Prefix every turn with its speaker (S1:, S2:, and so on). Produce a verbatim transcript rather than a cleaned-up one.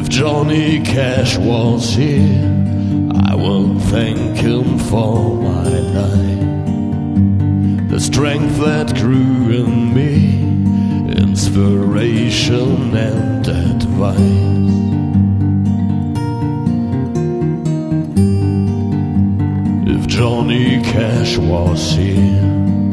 S1: If Johnny Cash was here, I would thank him for my life. The strength that grew in me, inspiration and advice. If Johnny Cash was here,